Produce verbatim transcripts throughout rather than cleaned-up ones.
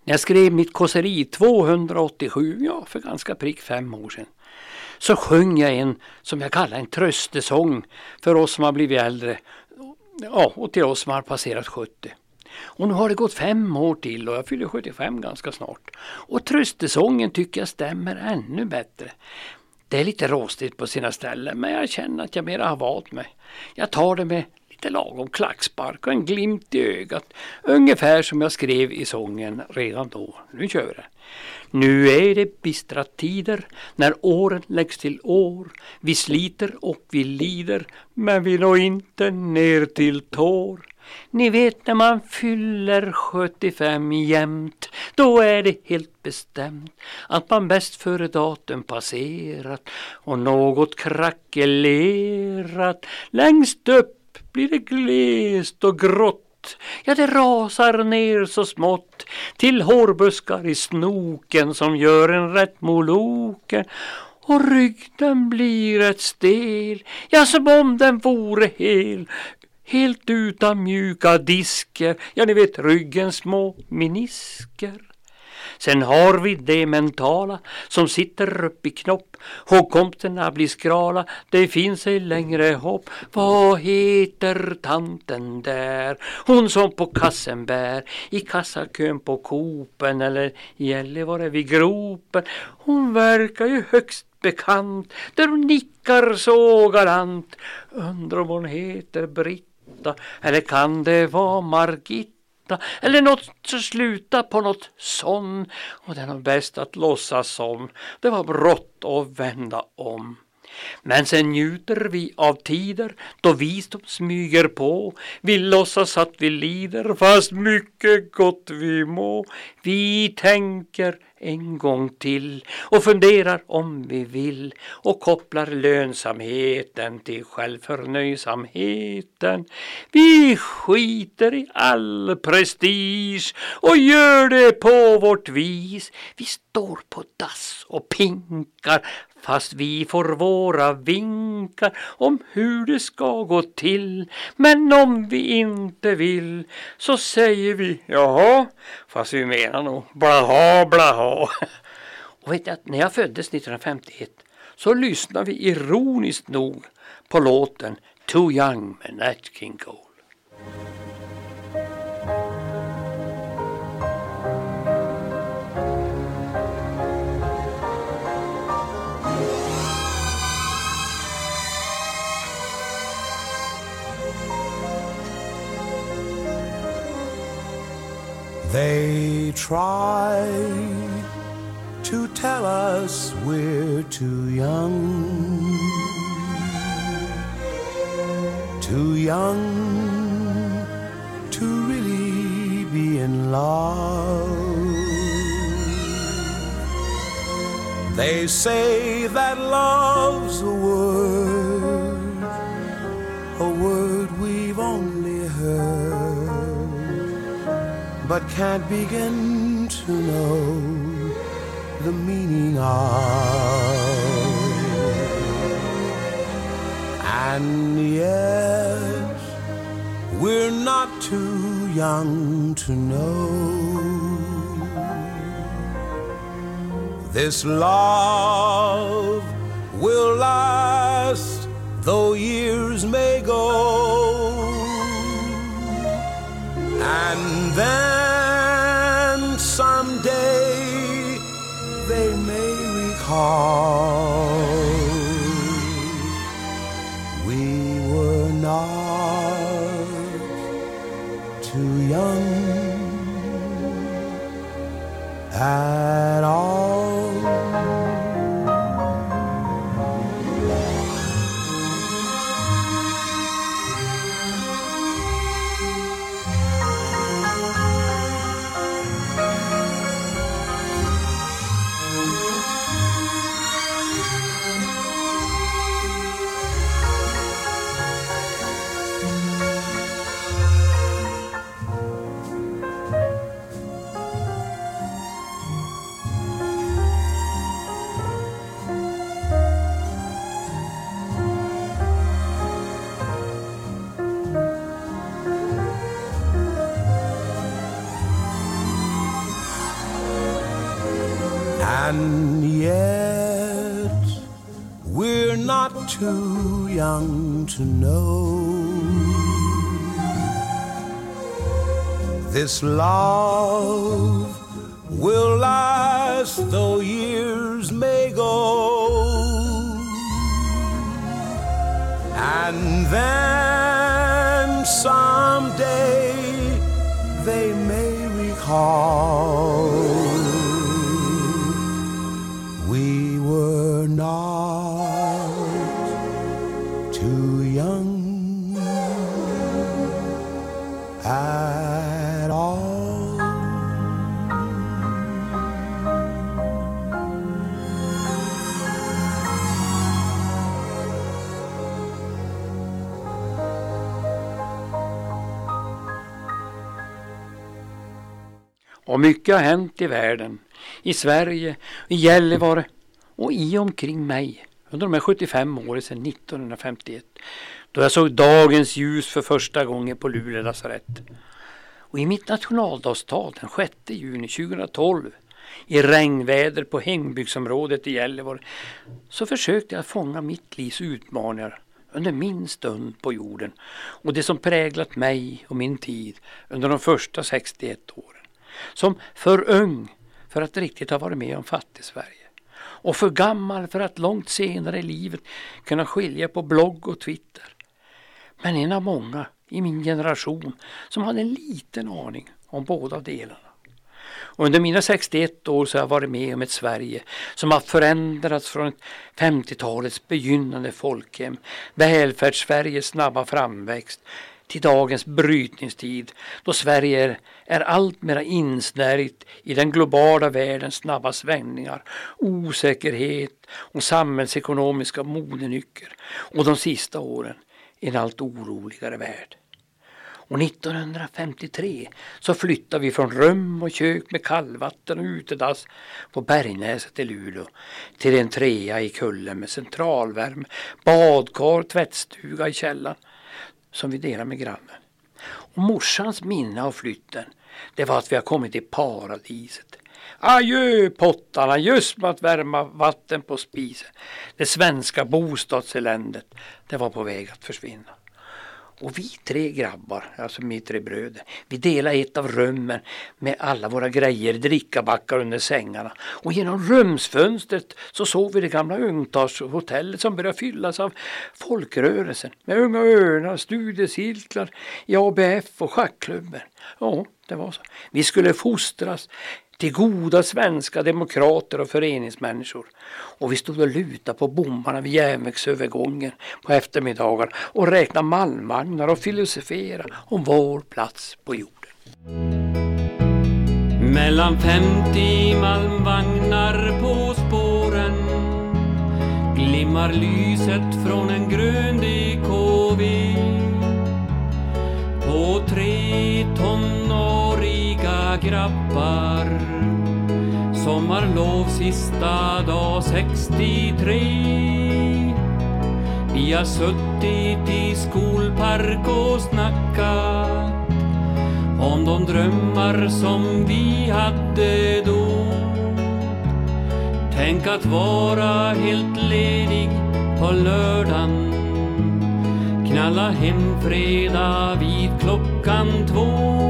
När jag skrev mitt kåseri tvåhundraåttiosju, ja för ganska prick fem år sedan, så sjöng jag en som jag kallar en tröstesång för oss som har blivit äldre, ja, och till oss som har passerat sjuttio. Och nu har det gått fem år till och jag fyller sjuttiofem ganska snart. Och tröstesången tycker jag stämmer ännu bättre. Det är lite rostigt på sina ställen, men jag känner att jag mer har valt mig. Jag tar det med lite lagom klackspark och en glimt i ögat. Ungefär som jag skrev i sången redan då. Nu kör vi det. Nu är det bistra tider när åren läggs till år. Vi sliter och vi lider, men vi når inte ner till tår. Ni vet när man fyller sjuttiofem jämt, då är det helt bestämt att man bäst före datum passerat och något krackelerat. Längst upp blir det glest och grått, ja det rasar ner så smått till hårbuskar i snoken som gör en rätt moloken. Och ryggen blir ett stel, ja som om den vore hel. Helt utan mjuka disker, ja ni vet ryggens små menisker. Sen har vi det mentala som sitter upp i knopp. Hågkomsterna blir skrala, det finns ej längre hopp. Vad heter tanten där? Hon som på kassen bär i kassakön på Copen eller Gällivare vid gropen. Hon verkar ju högst bekant, där hon nickar så galant. Undrar om hon heter Britt. Eller kan det vara Margitta? Eller något så sluta på något sån. Och det är nog bäst att låtsas som det var brått att vända om. Men sen njuter vi av tider då visdom smyger på. Vi låtsas att vi lider fast mycket gott vi må. Vi tänker en gång till och funderar om vi vill och kopplar lönsamheten till självförnöjsamheten. Vi skiter i all prestige och gör det på vårt vis. Vi står på dass och pinkar fast vi får våra vinkar om hur det ska gå till. Men om vi inte vill så säger vi jaha, fast vi menar nog blaha blaha. Och vet du att när jag föddes nittonhundrafemtioett så lyssnade vi ironiskt nog på låten Too Young med Nat King Cole. They try to tell us we're too young, too young to really be in love. They say that love's a word, a word we've only heard, but can't begin to know the meaning of. And yes, we're not too young to know this love will last though years may go. And then someday they may recall we were not too young at all. we're not too young to know. This love will last though years may go, and then someday they may recall we were not too young at all. Och mycket har hänt i världen, i Sverige, i Gällivare och i omkring mig under de här sjuttiofem åren sedan nittonhundrafemtioett, då jag såg dagens ljus för första gången på Luleå lasarett. Och i mitt nationaldagstal den sjätte juni tjugohundratolv, i regnväder på Hängbygdsområdet i Gällivare, så försökte jag fånga mitt livs utmaningar under min stund på jorden och det som präglat mig och min tid under de första sextioett åren. Som för ung för att riktigt ha varit med om fattig-Sverige. Och för gammal för att långt senare i livet kunna skilja på blogg och Twitter. Men en av många i min generation som hade en liten aning om båda delarna. Och under mina sextioett år så har jag varit med om ett Sverige som har förändrats från ett femtiotalets begynnande folkhem, välfärdssveriges snabba framväxt, till dagens brytningstid då Sverige är, är allt mer insnärjt i den globala världens snabba svängningar, osäkerhet och samhällsekonomiska modenycker och de sista åren en allt oroligare värld. Och nittonhundrafemtiotre så flyttade vi från rum och kök med kallvatten och utedass på Bergnäset i Luleå till en trea i kullen med centralvärme, badkar, tvättstuga i källaren som vi delar med grannen. Och morsans minne av flytten, det var att vi har kommit till paradiset. Adjö pottarna, just med att värma vatten på spisen. Det svenska bostadseländet, det var på väg att försvinna. Och vi tre grabbar, alltså vi tre bröder, vi delade ett av rummen med alla våra grejer, drickabackar under sängarna. Och genom rumsfönstret så såg vi det gamla ungtarshotellet som började fyllas av folkrörelsen. Med unga örnar, studiecirklar i A B F och schackklubben. Ja, det var så. Vi skulle fostras till goda svenska demokrater och föreningsmänniskor. Och vi stod och lutade på bommarna vid järnvägsövergången på eftermiddagar och räknade malmvagnar och filosofera om vår plats på jorden. Mellan femtio malmvagnar på spåren glimmar lyset från en grön D K V. På tre tonåriga grabbar, sommarlov sista dag sextiotre. Vi har suttit i skolpark och snackat om de drömmar som vi hade då. Tänk att vara helt ledig på lördagen, knalla hem fredag vid klockan två.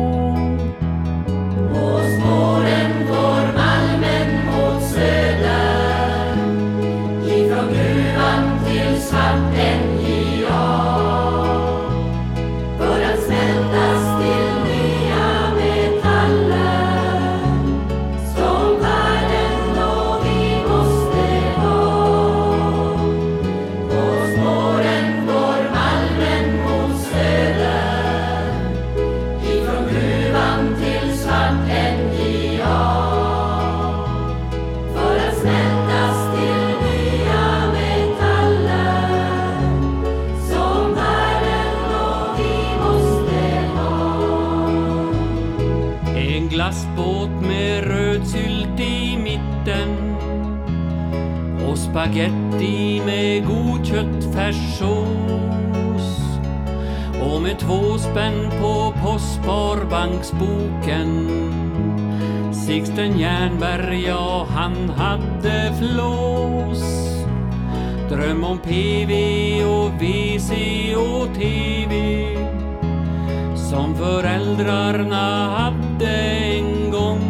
På spåren går malmen mot söder, ifrån gruvan till svart N J A, för att smältas till nya metaller som världen och vi måste ha. På spåren går malmen mot söder, ifrån gruvan till svart N J A, för att smältas till nya metaller som världen och vi måste ha. En glassbåt med röd sylt i mitten och spaghetti med god köttfärssås. Och med två spänn på Postsparbanksboken, Sixten Jernberg, ja han hade flås. Dröm om P V och V C och T V som föräldrarna hade en gång.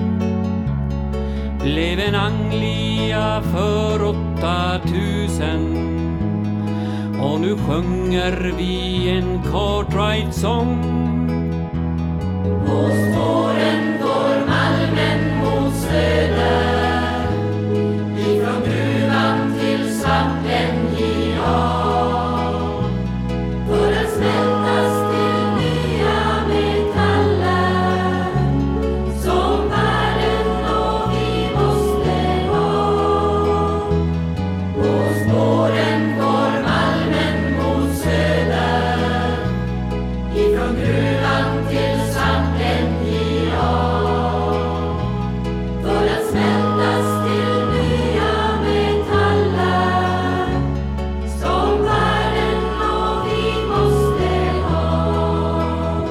Blev en Anglia för åtta tusen och nu sjunger vi en Cartwright-sång. På spåren går malmen mot söder, ifrån gruvan till svampen J A, för att smältas till nya metaller som världen och vi måste ha. På spåren går malmen mot söder, ifrån gruvan till svampen J A, för att smältas till nya metaller som världen och vi måste ha.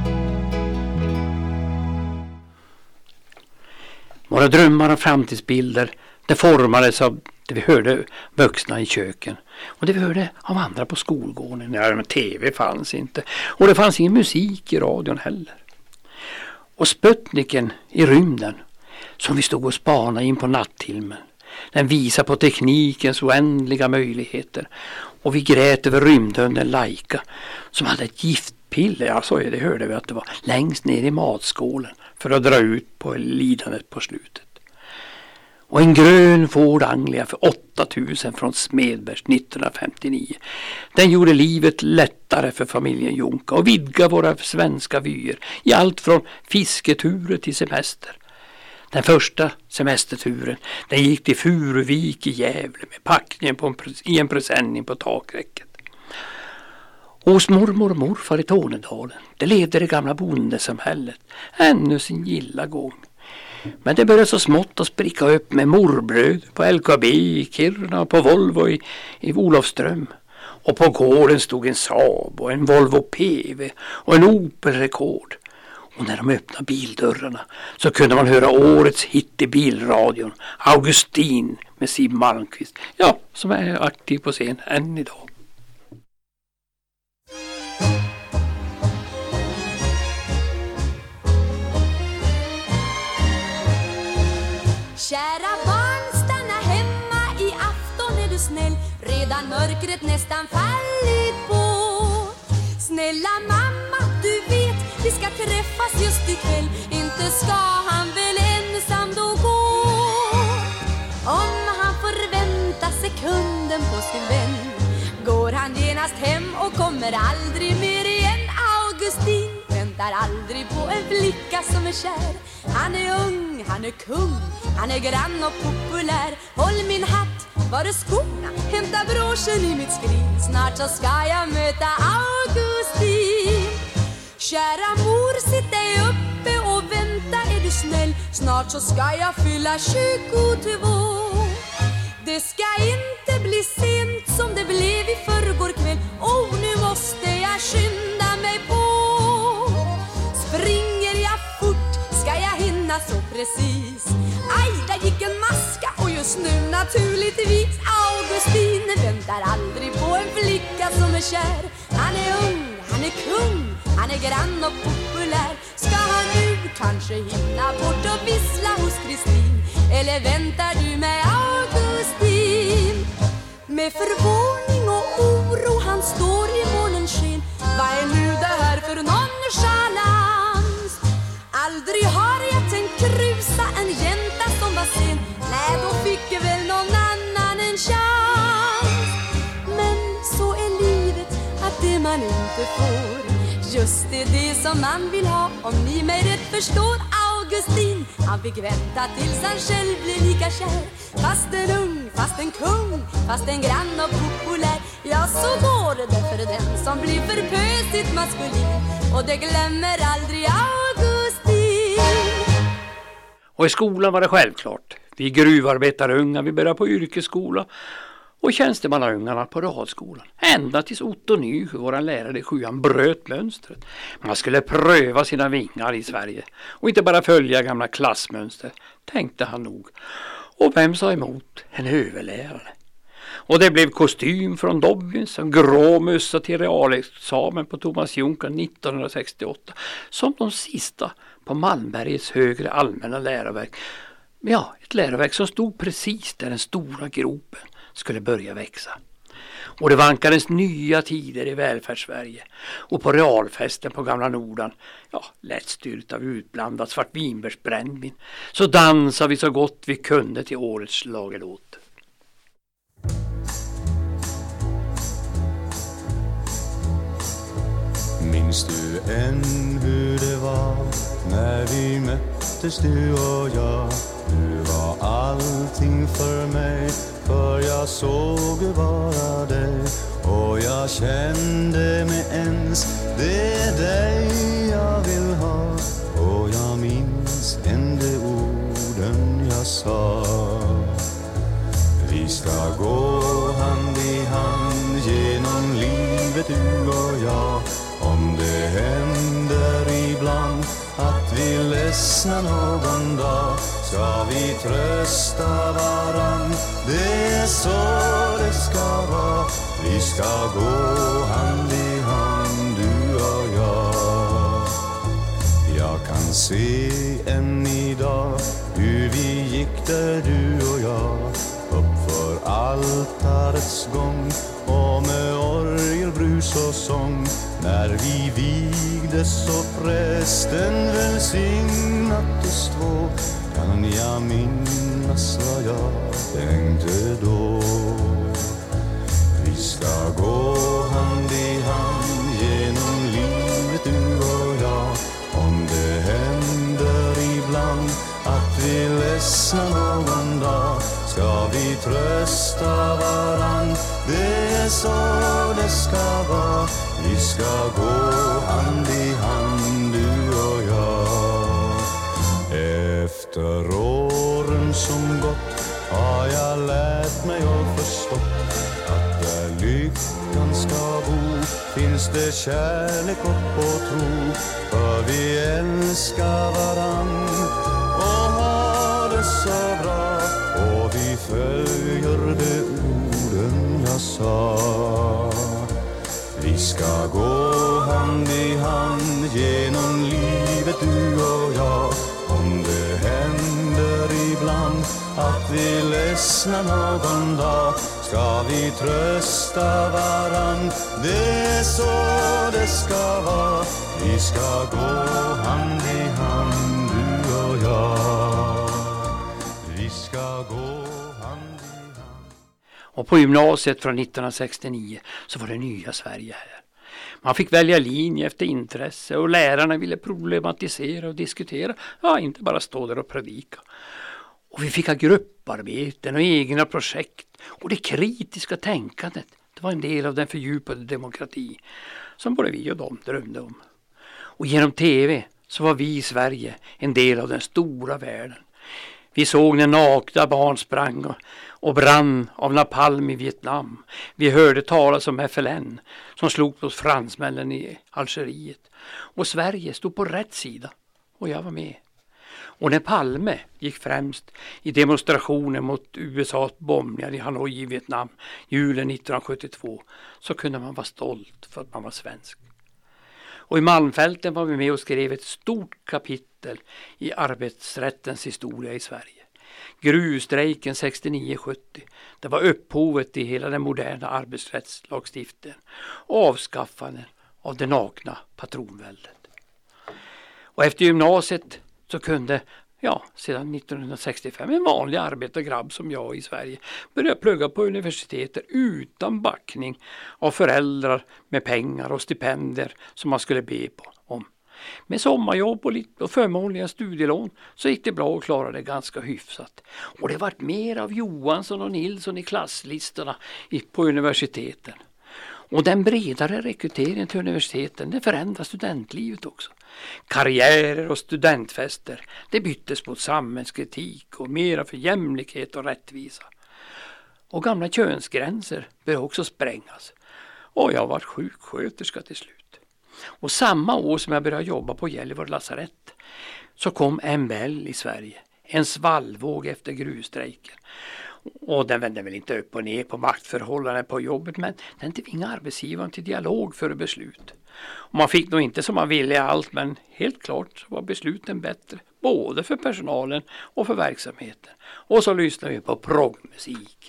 Våra drömmar och framtidsbilder, det formades av det vi hörde vuxna i köken och det vi hörde av andra på skolgården. Ja, men tv fanns inte och det fanns ingen musik i radion heller. Och Sputniken i rymden som vi stod och spanade in på natthimlen, den visar på teknikens oändliga möjligheter och vi grät över rymdhunden Laika som hade ett giftpiller, ja så är det, hörde vi att det var, längst ner i matskålen för att dra ut på lidandet på slutet. Och en grön Ford Anglia för åtta tusen från Smedbergs nittonhundrafemtionio. Den gjorde livet lättare för familjen Jonka och vidgade våra svenska vyer i allt från fisketurer till semester. Den första semesterturen den gick till Furuvik i Gävle med packningen på en, i en presenning på takräcket. Och hos mormor och morfar i Tornedalen, det levde det gamla bondesamhället ännu sin gilla gång. Men det började så smått att spricka upp med morbröd på L K B i Kiruna och på Volvo i, i Olofström. Och på gården stod en Saab och en Volvo P V och en Opel Rekord. Och när de öppnade bildörrarna så kunde man höra årets hit i bilradion, Augustin med Siw Malmkvist, ja, som är aktiv på scen än idag. Kära barn, stanna hemma, i afton är du snäll. Redan mörkret nästan fallit på. Snälla mamma, du vet, vi ska träffas just ikväll. Inte ska han väl ensam då gå. Om han får vänta sekunden på sin vän, går han genast hem och kommer aldrig mer igen. Augustin väntar aldrig på en flicka som är kär. Han är ung, han är kung, han är grann och populär. Håll min hatt, var är skorna? Hämta broschen i mitt skrin. Snart så ska jag möta Augustin. Kära mor, sitt dig uppe och vänta, är du snäll. Snart så ska jag fylla tjugotvå. Det ska inte bli sent som det blev i förrgår kväll. Oh, nu måste jag skynda mig på. Springer jag fort ska jag hinna så precis. Aj, där gick en maska och just nu naturligtvis. Augustin väntar aldrig på en flicka som är kär. Han är ung, han är kung, han är grann och populär. Ska han nu kanske hinna bort och vissla hos Kristin? Eller väntar du med Augustin? Med förvåning och oro han står i månens sken. Vad är nu det här för nonchalans? Aldrig har jag tänkt krusa en jänta som var sen. Nej, då fick väl någon annan en chans. Men så är livet, att det man inte får, just det, det som man vill ha. Om ni mig rätt förstår. Augustin, han fick vänta tills han själv blev lika kär. Fast en ung, fast en kung, fast en grann och populär. Ja, så går det för den som blir för pösigt maskulin. Och det glömmer aldrig Augustin. Och i skolan var det självklart. Vi gruvarbetarungar, vi började på yrkesskola och tjänstemannaungarna på radskolan. Ända tills Otto Nysjö, våran lärare i sjuan, bröt mönstret. Man skulle pröva sina vingar i Sverige och inte bara följa gamla klassmönster, tänkte han nog. Och vem sa emot? En överlärare. Och det blev kostym från Dobbins och grå mössa till realexamen på Thomas Juncker nittonhundrasextioåtta. Som de sista på Malmbergets högre allmänna läroverk. Ja, ett läroverk som stod precis där den stora gropen skulle börja växa. Och det vankades nya tider i välfärdssverige. Och på realfesten på Gamla Nordan, ja, lättstyrt av utblandat svartvinbärsbrännvin, så dansade vi så gott vi kunde till årets schlagerlåt. Minns du än hur det var när vi möttes du och jag? Du var allting för mig, för jag såg bara dig. Och jag kände mig ens, det är dig jag vill ha. Och jag minns än de orden jag sa. Vi ska gå hand i hand genom livet du och jag. Om det händer ibland att vi ledsnar någon dag, ska vi trösta varann, det är så det ska vara. Vi ska gå hand i hand du och jag. Jag kan se än idag hur vi gick där du och jag, upp för altarets gång och med orgelbrus och sång. När vi vigdes och prästen välsignat oss två, kan jag minnas vad jag tänkte då. Vi ska gå hand i hand genom livet du och jag. Om det händer ibland att vi ledsnar någon dag, ska vi trösta varann, det är så det ska vara. Vi ska gå hand i hand du och jag. Efter åren som gått har jag lärt mig och förstått att där lyckan ska bo finns det kärlek och tro. För vi älskar varann och har det så bra, och vi följer de orden jag sa. Vi ska gå hand i hand genom livet du och jag. Om det händer ibland att vi ledsnar någon dag, ska vi trösta varann, det är så det ska vara. Vi ska gå hand i hand du och jag. Vi ska gå hand i hand. Och på gymnasiet från nittonhundrasextionio så var det nya Sverige här. Man fick välja linje efter intresse och lärarna ville problematisera och diskutera. Ja, inte bara stå där och predika. Och vi fick ha grupparbeten och egna projekt. Och det kritiska tänkandet, det var en del av den fördjupade demokrati som både vi och de drömde om. Och genom tv så var vi i Sverige en del av den stora världen. Vi såg när nakna barn sprang och, och brann av napalm i Vietnam. Vi hörde talas om F L N som slog på fransmännen i Algeriet. Och Sverige stod på rätt sida och jag var med. Och när Palme gick främst i demonstrationen mot U S A:s bombningar i Hanoi i Vietnam julen nittonhundrasjuttiotvå, så kunde man vara stolt för att man var svensk. Och i Malmfälten var vi med och skrev ett stort kapitel i arbetsrättens historia i Sverige. Gruvstrejken sextionio sjuttio, det var upphovet i hela den moderna arbetsrättslagstiftningen och avskaffandet av det nakna patronväldet. Och efter gymnasiet så kunde, ja, sedan nittonhundrasextiofem en vanlig arbetargrabb som jag i Sverige börja plugga på universitetet utan backning av föräldrar med pengar och stipendier som man skulle be på om. Med sommarjobb och, lite, och förmånliga studielån så gick det bra att klara det ganska hyfsat. Och det vart mer av Johansson och Nilsson i klasslistorna i, på universiteten. Och den bredare rekryteringen till universiteten, det förändrar studentlivet också. Karriärer och studentfester, det byttes mot samhällskritik och mera för jämlikhet och rättvisa. Och gamla könsgränser bör också sprängas. Och jag var sjuksköterska till slut. Och samma år som jag började jobba på Gällivare lasarett så kom M B L i Sverige. En svallvåg efter gruvstrejken. Och den vände väl inte upp och ner på maktförhållanden på jobbet, men den tvingade arbetsgivaren till dialog före beslut. Och man fick nog inte som man ville allt, men helt klart var besluten bättre, både för personalen och för verksamheten. Och så lyssnar vi på proggmusik.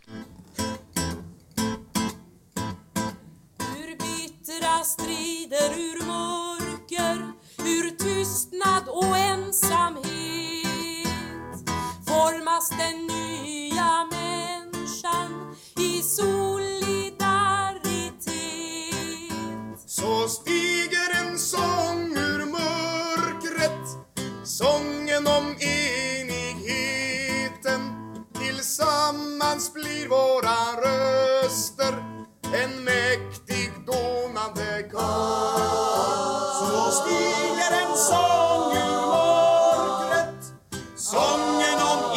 Ur bittra strider, ur mörker, ur tystnad och ensamhet formas den nya människan i solidaritet. Så stiger en sång ur mörkret, sången om enigheten. Tillsammans blir våra röster en mäktig dånande kör. Så stiger en sång ur mörkret, sången om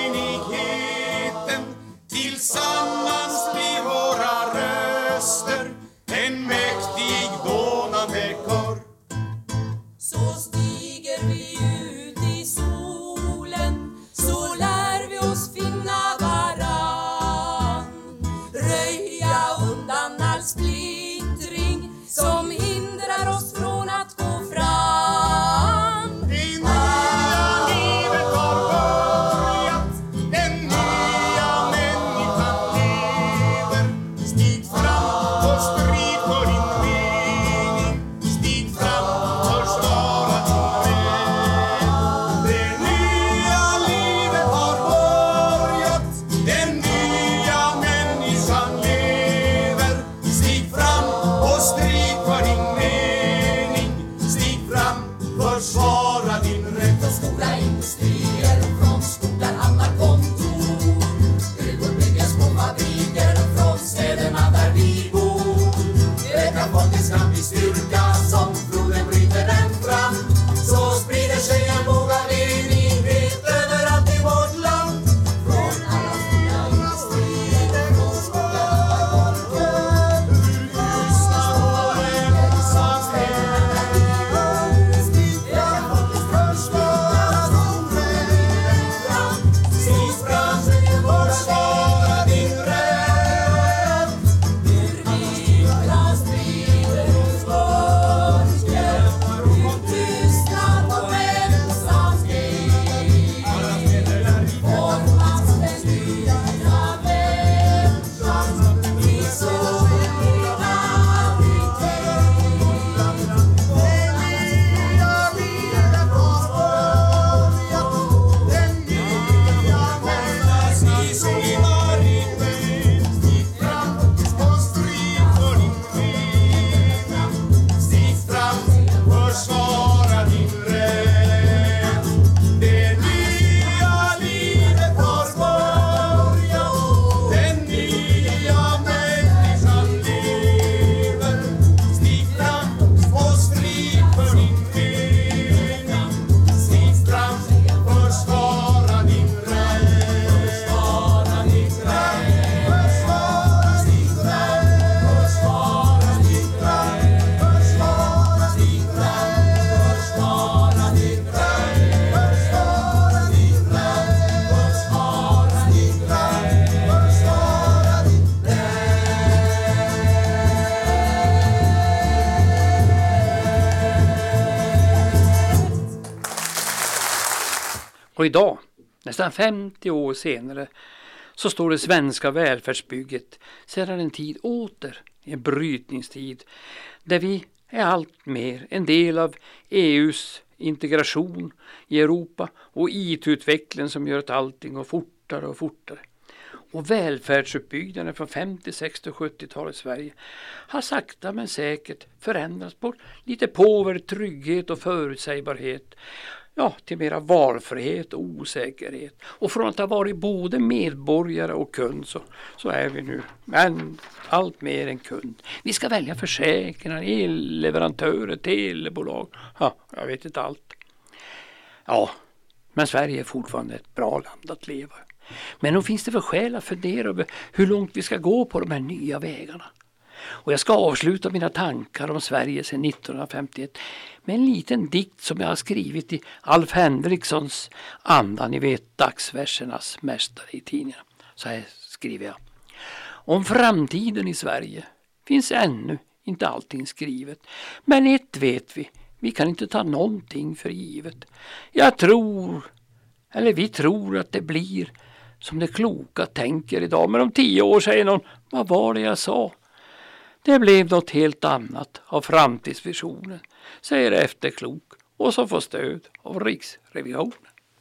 enigheten. Tillsammans blir våra röster en mäktig dånande kör. Så stiger vi ut i solen, så lär vi oss finna varann. Röja undan all splittring som hindrar oss från att gå fram. Det nya livet har börjat, den nya människan lever. Stig fram och strid för din mening, stig fram och försvara din rätt. Det nya livet har börjat, den nya människan lever. Stig fram och strid för din mening, stig fram, försvara din rätt. Från stora industrier, från skogar, hamnar, kontor, gruvor, bygger, små fabriker, från städerna där vi bor. Ökar folkets kamp i styrka, som floden bryter den fram. Så sprider sig en våg av enighet överallt i vårt land. Från alla stora industrier, från skogar, hamnar, kontor, tystnad och ensamhet. Stig fram och försvara din rätt. Stig fram och försvara din rätt. Ur bittra strider, ur mörker, ur tystnad och ensamhet formas den nya människan i Försvara din rätt. Det nya livet har börjat, den nya människan lever. Stig fram och strid för din mening, stig fram, försvara din rätt. Försvara din rätt. Försvara din rätt. Försvara din rätt. Försvara din rätt. Försvara din rätt. Försvara din rätt. Försvara din rätt. Försvara din Och idag, nästan femtio år senare, så står det svenska välfärdsbygget sedan en tid åter i en brytningstid där vi är allt mer en del av E U:s integration i Europa och I T-utvecklingen som gör att allting går fortare och fortare. Och välfärdsuppbyggnaden från femtio-, sextio- och sjuttiotalet i Sverige har sakta men säkert förändrats bort lite påver trygghet och förutsägbarhet. Ja, till mera valfrihet och osäkerhet. Och från att ha varit både medborgare och kund så, så är vi nu men allt mer än kund. Vi ska välja försäkringar, elleverantörer, telebolag. Ja, jag vet inte allt. Ja, men Sverige är fortfarande ett bra land att leva i. Men då finns det för skäl att fundera över hur långt vi ska gå på de här nya vägarna. Och jag ska avsluta mina tankar om Sverige sedan nittonhundrafemtioett med en liten dikt som jag har skrivit i Alf Henrikssons anda, ni vet dagsversernas mästare i tidningen. Så här skriver jag. Om framtiden i Sverige finns ännu inte allting skrivet. Men ett vet vi, vi kan inte ta någonting för givet. Jag tror, eller vi tror att det blir som det kloka tänker idag. Men om tio år säger någon, vad var det jag sa? Det blev något helt annat av framtidsvisionen, säger efterklok och så får stöd av Riksrevisionen.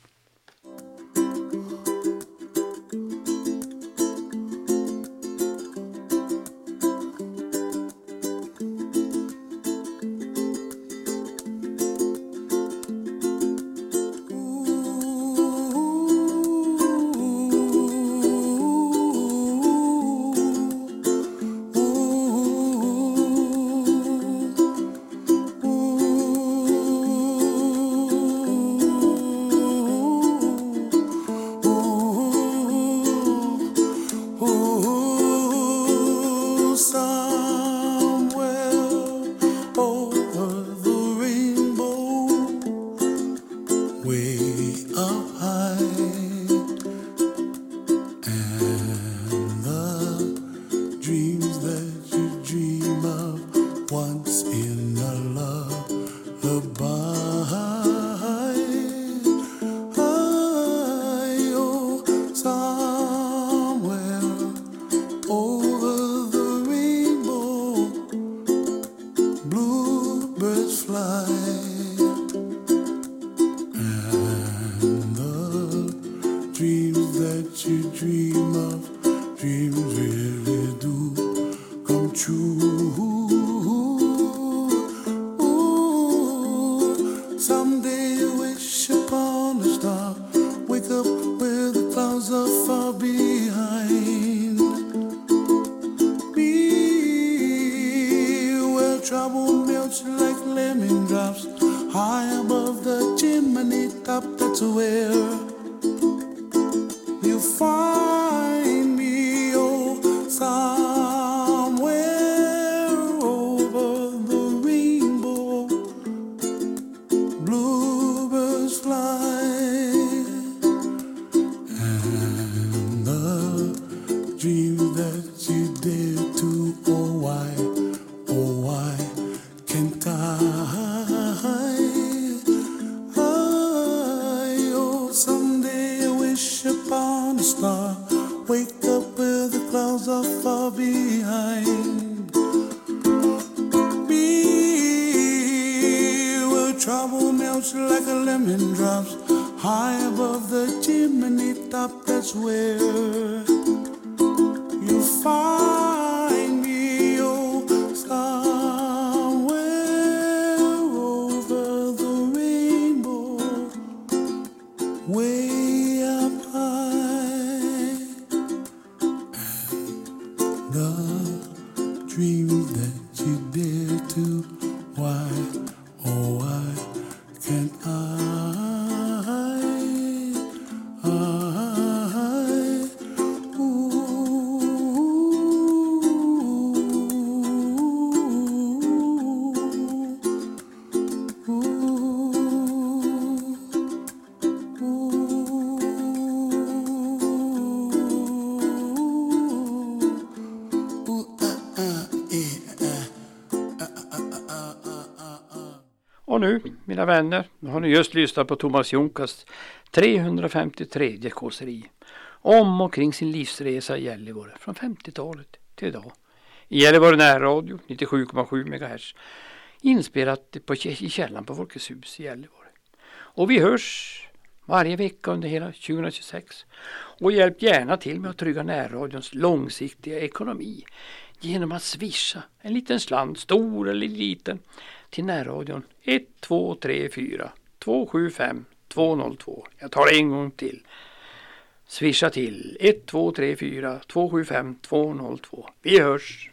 Och nu, mina vänner, nu har ni just lyssnat på Thomas Jonkas trehundrafemtiotre kåseri om och kring sin livsresa i Gällivare från femtiotalet till idag. I Gällivare närradio nittiosju komma sju megahertz, inspelat på, i källan på Folkets hus i Gällivare. Och vi hörs varje vecka under hela tjugohundratjugosex och hjälp gärna till med att trygga närradions långsiktiga ekonomi genom att swisha en liten slant, stor eller liten, till närradion ett två tre fyra två sju fem två noll två. Jag tar det en gång till. Swisha till ett två tre fyra två sju fem två noll två. Vi hörs!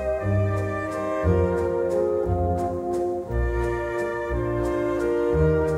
Thank you.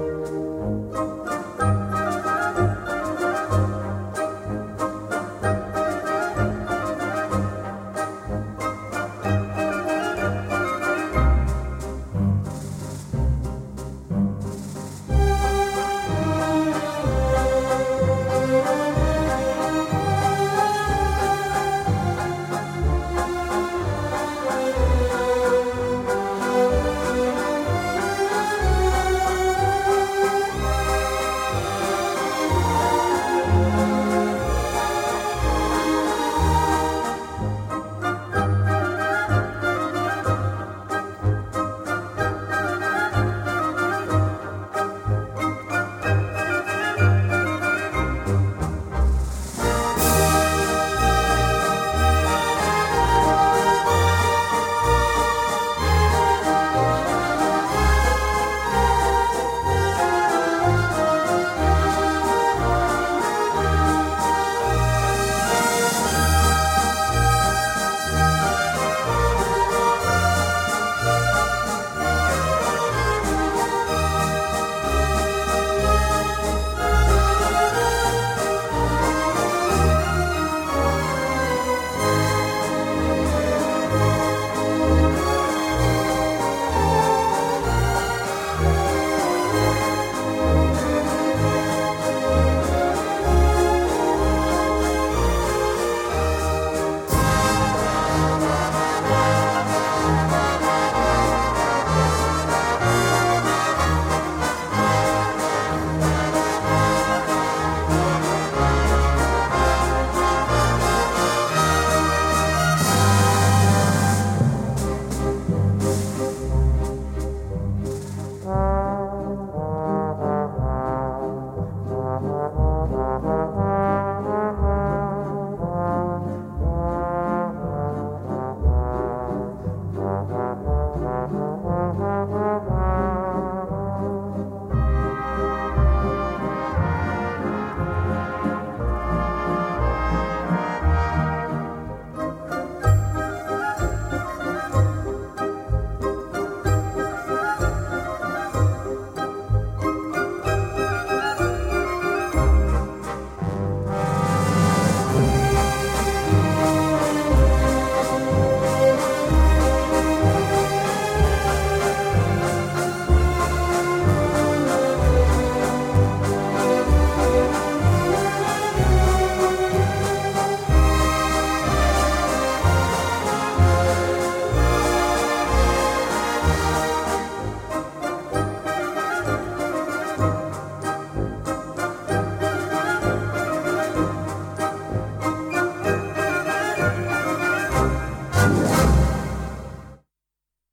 Thank you.